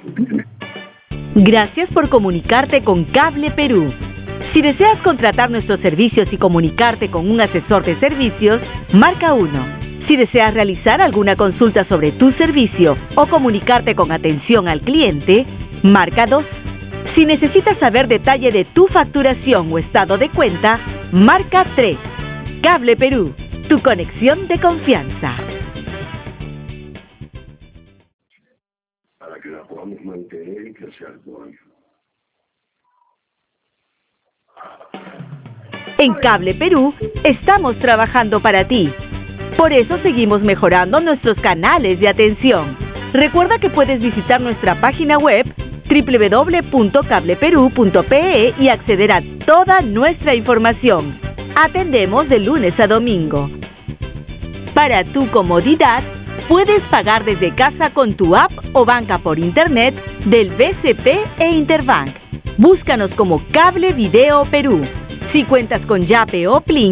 Gracias por comunicarte con Cable Perú. Si deseas contratar nuestros servicios y comunicarte con un asesor de servicios, marca 1. Si deseas realizar alguna consulta sobre tu servicio o comunicarte con atención al cliente, marca 2. Si necesitas saber detalle de tu facturación o estado de cuenta, marca 3. Cable Perú, tu conexión de confianza. Para que la podamos mantener y crecer por ello. En Cable Perú estamos trabajando para ti. Por eso seguimos mejorando nuestros canales de atención. Recuerda que puedes visitar nuestra página web www.cableperú.pe y acceder a toda nuestra información. Atendemos de lunes a domingo. Para tu comodidad, puedes pagar desde casa con tu app o banca por internet del BCP e Interbank. Búscanos como Cable Video Perú. Si cuentas con Yape o Plin,